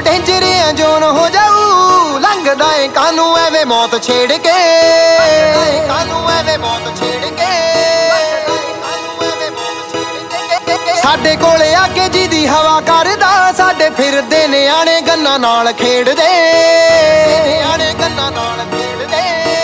Danger zone हो जाऊ लंघदा ए कानू एवे मौत छेड़ के कानू एवे मौत छेड़ के साडे कोले आके जिदी हवा करदा साडे फिरदे नियाणे गन्ना नाल खेड़दे नियाणे गन्ना नाल खेड़दे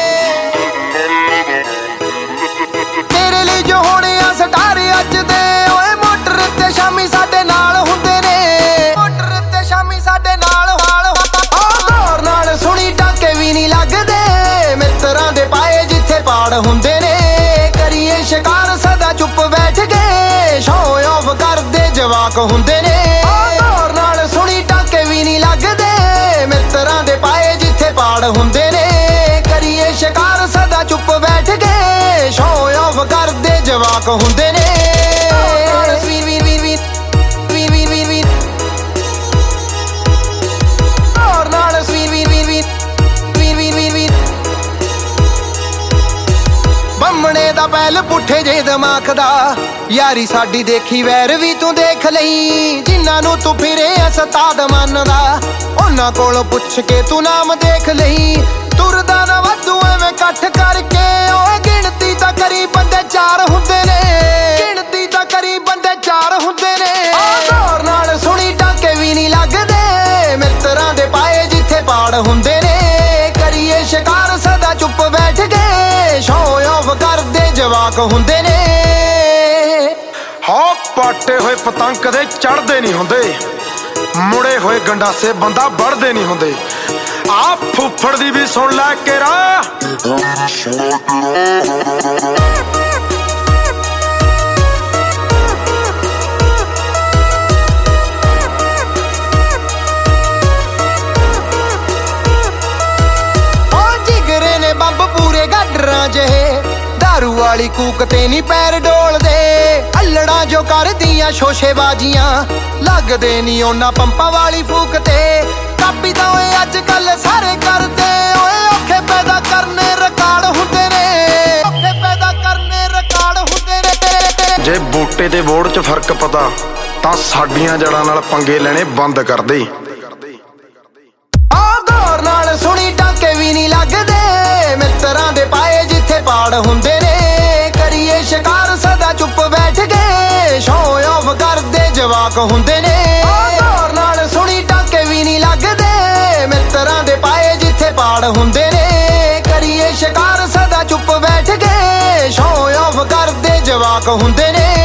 तेरे लिए जो होने आ स्टार अज दे ओए मोटर ते शामी साडे नाल हुंदे ने मोटर ते शामी साडे नाल हाल दौर नाल सुनी टाके भी नहीं लगदे मित्रां दे पाए जिथे पाड़ हुंदे ने करिए शिकार सदा चुप बैठ के शो ऑफ करदे जवाक हुंदे ने दौर नाल सुनी टाके भी नहीं लगदे मित्रां दे पाए जिथे पाड़ हुंदे ने करिए शिकार सदा चुप बैठ के शो ऑफ करदे जवाक हुंदे ने बमणे दा पैल पुठे जे दिमाग दा यारी साडी देखी वैर भी तू देख लई जिन्हां नूं तू फिरे सताद मनदा उन्हां कोलों पुछ के तू नाम देख लई तुरदा ना वाधू एवें कट्ठ करके ओए गिणती तां करी बंदे चार हुंदे ने गिणती तां करी बंदे चार हुंदे ने दौर नाल सुनी टाके भी नहीं लगदे मित्रां दे पाए जिथे पाड़ हुंदे ने करिए शिकार सदा चुप बैठ के शो ऑफ करदे जवाक हुंदे ने हाँ पाटे होए पतंग कदे चढ़दे नहीं हुंदे मुड़े होए गंडासे बंदा बढ़दे नहीं हुंदे आप फुफड़ दी भी सुन लै केरा जिगरे ने बंब पूरे गाडरां जहे दारू वाली कूक ते नी पैर डोल दे अल्लड़ा जो कर दियां शोशेबाजियां लगदे नी ओना पंपा वाली फूक ते कापी तां ओए अज कल सारे करदे ओए औखे पैदा करने रिकार्ड हुंदे ने औखे पैदा करने रिकार्ड हुंदे ने जे बूटे ते बोड़ च फर्क पता तां साडियां जड़ां नाल पंगे लेने बंद कर दे दौर नाल सुनी टाके भी नहीं लगदे मित्रां दे पाए जिथे पाड़ हुंदे ने करिए शिकार सदा चुप बैठ के शो ऑफ करदे जवाक हुंदे ने दौर नाल सुनी टाके भी नहीं लगदे मित्रां दे पाए जिथे पाड़ हुंदे ने करिए शिकार सदा चुप बैठ के शो ऑफ करदे जवाक हुंदे ने।